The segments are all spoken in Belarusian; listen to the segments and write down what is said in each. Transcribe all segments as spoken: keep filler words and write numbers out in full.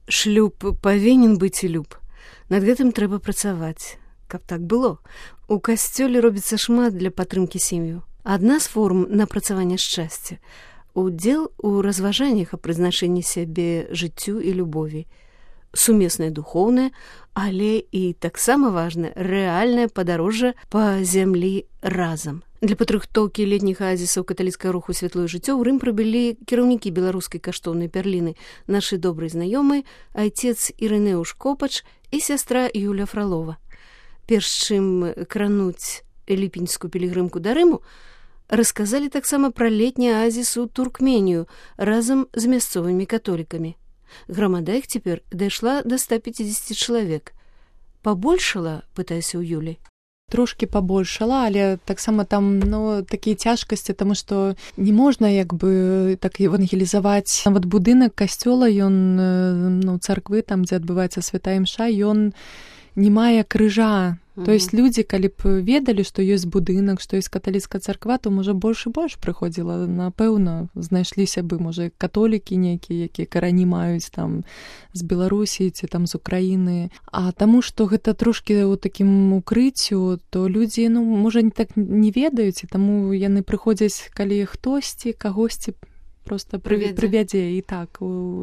Шлюб павінен быць і люб. Над гэтым трэба працаваць, каб так было. У касцёле робіцца шмат для падтрымкі сем'яў. Адна з форм напрацавання шчасця – удзел у разважаннях о прызначэнні сябе жыццю і любові. Сумеснае духоўнае, але і таксама важнае рэальнае падарожжа па зямлі разам. Для падрыхтоўкі летніх аазісаў каталіцкага руху «Святлое жыццё» ў Рым прыбылі кіраўнікі беларускай каштоўнай пярліны, нашы добрыя знаёмыя, айцец Ірынеуш Копач і сястра Юля Фралова. Перш чым крануць ліпеньскую пілігрымку да Рыму, расказалі таксама пра летні аазіс у Туркменію разам з мясцовымі католікамі. Грамада іх цяпер дайшла да ста пяцідзесяці чалавек. Пабольшала, пытаюся ў Юлі. Трошкі пабольшала, але таксама там ну, такія цяжкасці, таму што не можна як бы так евангелізаваць. Нават будынак касцёла, ён, ну, царквы, там, дзе адбываецца святая імша, ён не мае крыжа. Mm-hmm. То есть людзі, калі б ведалі, што ёсць будынак, што ёсць каталіцкая царква, то, можа, больш і больш прыходзіла. Напэўна, знайшліся бы, можа, католікі нейкія, якія карані маюць там з Беларусі ці там з Украіны. А таму, што гэта трошкі ў такім укрыццю, то людзі, ну, можа, не так не ведаюць, і таму яны прыходзяць, калі хтосьці, кагосьці просто прывядзе і так.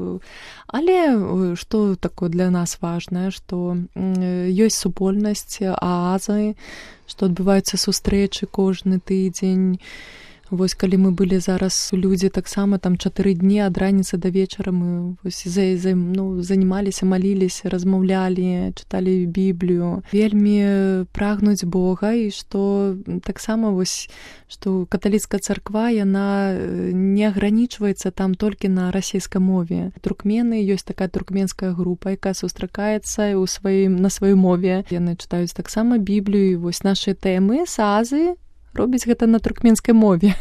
Але што такое для нас важнае, што ёсць супольнасць, аазы, што адбываюцца сустрэчы кожны тыдзень. Вось калі мы былі зараз людзі таксама там чатыры дні ад раніцы да вечара мы вось за, за, ну, занімаліся, маліліся, размаўлялі, чыталі Біблію. Вельмі прагнуць Бога і што таксама вось што каталіцкая царква яна не агранічваецца там толькі на расійскай мове. Туркмены, ёсць такая туркменская група, якая сустракаецца ў сваім на сваёй мове. Яны чытаюць таксама Біблію і вось нашы тэмы з Азіі робіць гэта на туркменскай мове.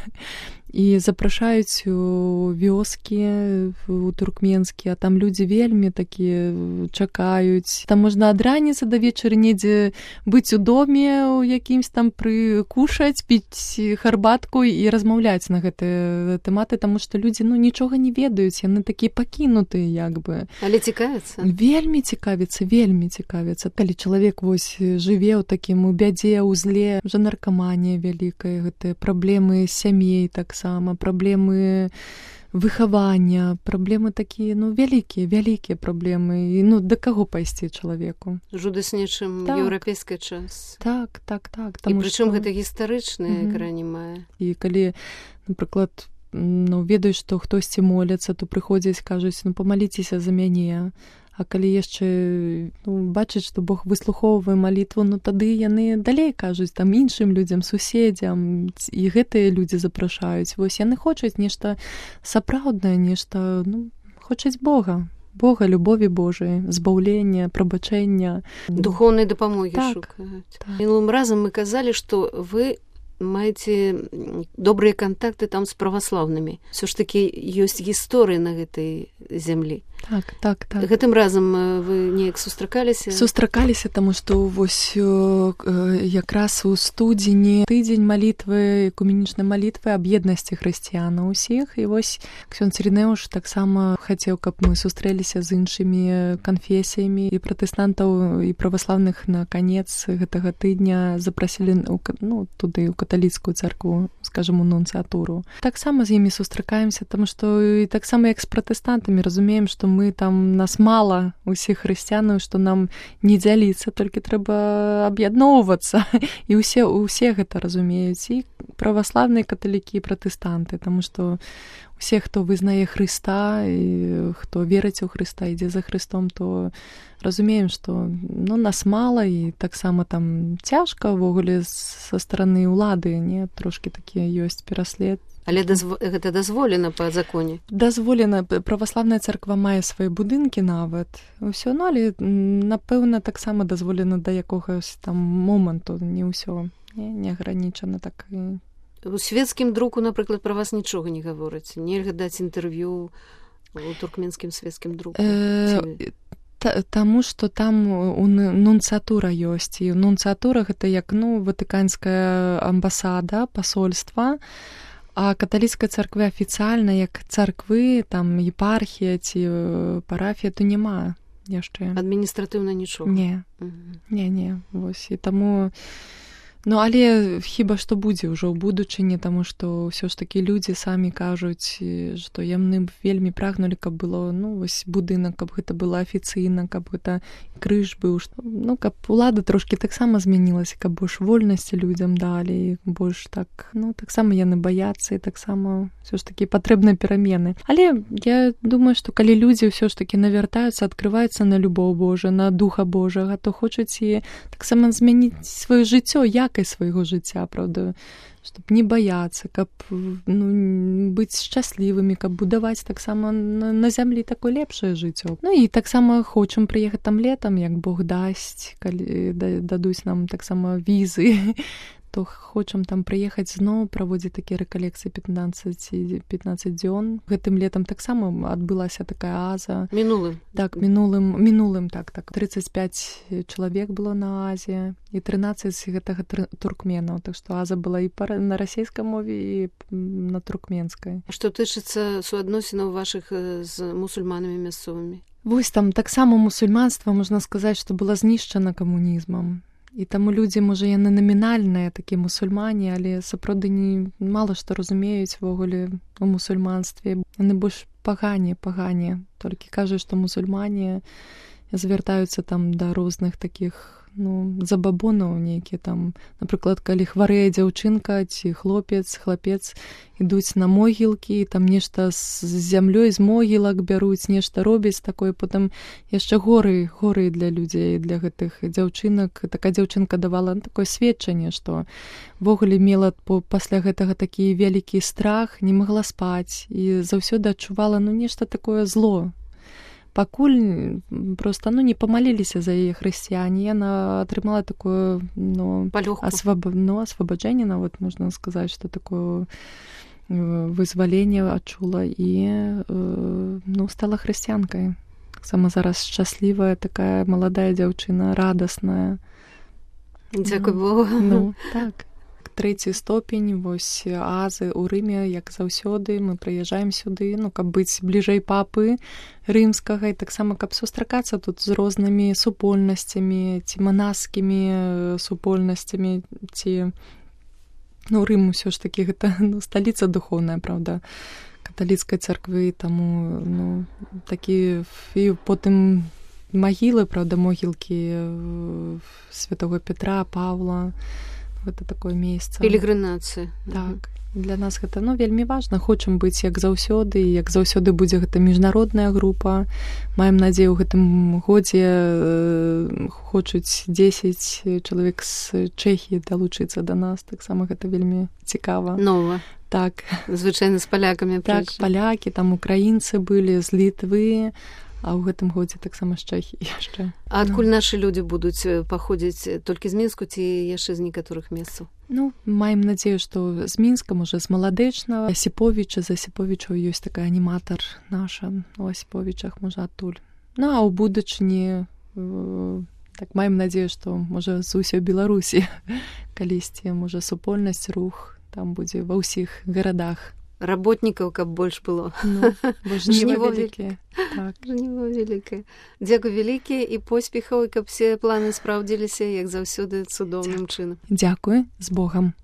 І запрашаюць у вёскі, у туркменскія, а там людзі вельмі такія чакаюць. Там можна ад раніцы да вечара недзе быць у доме, у якімсь там прыкушаць, піць харбатку і размаўляць на гэтыя тэматы, таму што людзі, ну, нічога не ведаюць, яны такія пакінутыя, як бы. Але цікавяцца? Вельмі цікавяцца, вельмі цікавяцца. Калі чалавек вось жыве ў такім у бядзе, у зле, уже наркаманія вялікая, гэтыя праблемы сямей таксама, праблемы выхавання, праблемы такія, ну, вялікія, вялікія праблемы. І, ну, да каго пайсці чалавеку? Жудасней, чым так. еўрапейскі час. Так, так, так. І прычым што... гэта гістарычныя mm-hmm. карані мае. І калі, напрыклад, ну, ведаюць, што хтосьці моляцца, то прыходзяць, кажуць, ну, памаліцеся за мяне. А калі яшчэ, ну, бачаць, што Бог выслухоўвае малітву, ну, тады яны далей кажуць там іншым людзям, суседзям, і гэтыя людзі запрашаюць. Вось яны хочуць нешта сапраўднае, нешта, ну, хочуць Бога. Бога, любові Божай, збаўлення, прабачэння. Духоўнай дапамогі так, шукаюць. Так. Мінулым разам мы казалі, што вы маеце добрыя кантакты там з праваслаўнымі. Всё ж такі ёсць гісторыя на гэтай зямлі. Так, так, так. Гэтым разам вы неяк сустракаліся? Сустракаліся, таму што вось якраз у студзені тыдзень малітвы, экуменічнай малітвы аб еднасці хрысціянаў усіх. І вось ксёндз Ірынеуш таксама хацеў, каб мы сустрэліся з іншымі канфесіямі і пратэстантаў, і праваслаўных на канец гэтага тыдня запрасілі, ну, туды, у каталіцкую царкву, скажам, у нунцыятуру. Таксама з імі сустракаемся, таму што і таксама як з пратэстантамі разумеем, што мы там, нас мала усіх хрысціянаў, што нам не дзяліцца, толькі трэба аб'ядноўвацца. І ўсе, усе гэта разумеюць, і праваслаўныя каталікі, і пратэстанты, таму што усе, хто вызнае Хрыста, і хто верыць у Хрыста, ідзе за Хрыстом, то разумеем, што, ну, нас мала, і таксама там цяжка ўвогуле са стараны ўлады, не, трошкі такія ёсць пераслед. Але дазв... гэта дазволена па законе? Дазволена. Праваслаўная царква мае свае будынкі нават. Усё, ну, але, напэўна, таксама дазволена да якогось там моманту, не ўсё, не, не агранічана так. У свецкім друку, напрыклад, пра вас нічога не гавораць. Нельга даць інтэрв'ю у туркменскім свецкім друку? Э, Таму што там нунцыятура ёсць. І нунцыятура гэта як, ну, ватыканская амбасада, пасольства. А каталіцкай царквы афіцыяльна, як царквы, там епархія ці парафія, то няма яшчэ. Адміністратыўна нічога? Не, не, не, вось, і таму... Ну, але хіба што будзе ўжо ў будучыні, таму што ўсё ж такі людзі самі кажуць, што яны вельмі прагнулі, каб было, ну, вось будынак, каб гэта было афіцыйна, каб гэта крыж быў, што, ну, каб улада трошкі таксама змянілася, каб больш вольнасці людзям далі, больш так, ну, таксама яны баяцца, і таксама ўсё ж такі патрэбныя перамены. Але я думаю, што калі людзі ўсё ж такі навяртаюцца, адкрываюцца на любоў Божа, на Духа Божага, то хочуць і таксама змяніць сваё жыццё, як свайго жыцця, правда, чтобы не баяцца, каб, ну, быць шчаслівымі, каб будаваць таксама на, на зямлі такое лепшае жыццё. Ну і таксама хочам прыехаць там летам, як Бог дасць, калі дадуць нам таксама візы, то хочам там прыехаць зноў, праводзіць такія рэкалекцыі пятнаццаць дзён. Гэтым летам таксама адбылася такая аза. Мінулым? Так, мінулым, мінулым, так, так. трыццаць пяць чалавек было на азе, і трынаццаць гэтага туркменаў. Так што аза была і на расійскай мове, і на туркменскай. Што тычыцца суадносінаў вашых з мусульманамі мясцовымі? Вось там таксама мусульманства, можна сказаць, што было знішчана камунізмам. І таму людзі, можа, яны намінальныя, такія мусульмане, але сапраўды не, мала што разумеюць ввогуле у мусульманстве. Яны больш пагані, пагані. Толькі кажуць, што мусульмане звяртаюцца там да розных такіх, ну, забабонаў нейкія там. Напрыклад, калі хварэе дзяўчынка ці хлопец, хлапец, ідуць на могілкі, там нешта з зямлёй, з могілак бяруць, нешта робяць такое, потым яшчэ горы, горы для людзей, для гэтых дзяўчынак. Такая дзяўчынка давала такое сведчанне, што ввогуле мела пасля гэтага такі вялікі страх, не магла спаць і заўсёды адчувала, ну, нешта такое зло. Пакуль проста, ну, не памаліліся за яе хрысціяне, яна атрымала такое, ну, асваб... ну, асвабаджэнне, нават можна сказаць, што такое вызваленне адчула і, ну, стала хрысціянкай. Сама зараз шчаслівая, такая маладая дзяўчына, радасная. Дзякуй Богу. Ну, так. Трэці ступень, вось азы ў Рыме, як заўсёды, мы прыязджаем сюды, ну, каб быць бліжэй папы рымскага, і таксама каб сустракацца тут з рознымі супольнасцямі, ці манаскімі супольнасцямі, ці, ну, Рым усё ж такі гэта, ну, сталіца духоўная, правда, каталіцкай царквы, таму, ну, такі, і потым магілы, правда, могілкі святого Петра, Павла, гэта такое месца. Пілігрынацыя. Так. Для нас гэта, ну, вельмі важна. Хочам быць як заўсёды, і як заўсёды будзе гэта міжнародная група. Маем надзею, у гэтым годзе э, хочуць дзесяць чалавек з Чэхіі далучыцца да нас. Таксама гэта вельмі цікава. Нова. Так. Звычайна з палякамі. Так, прыйшли. Палякі, там украінцы былі, з Літвы, а ў гэтым годзе таксама з Чэхіі яшчэ. А адкуль ну. нашы людзі будуць паходзіць толькі з Мінску ці яшчэ з некаторых месцаў? Ну, маем надзею, што з Мінска, можа, з Маладэчна, Асіповіча, з Асіповічаў ёсць такая аніматар наша у Асіповічах, можа, адтуль. Ну, а ў будучыні, так, маем надзею, што, можа, з усёй Беларусі калісьці, можа, супольнасць, рух там будзе ва ўсіх гарадах. Работнікаў, каб больш было. Ну, жніво вялікае. Так. Жніво вялікае. Дзякуй вялікія і поспехаў, і каб все планы спраўдзіліся, як заўсёды, цудоўным чынам. Дзякуй, з Богам.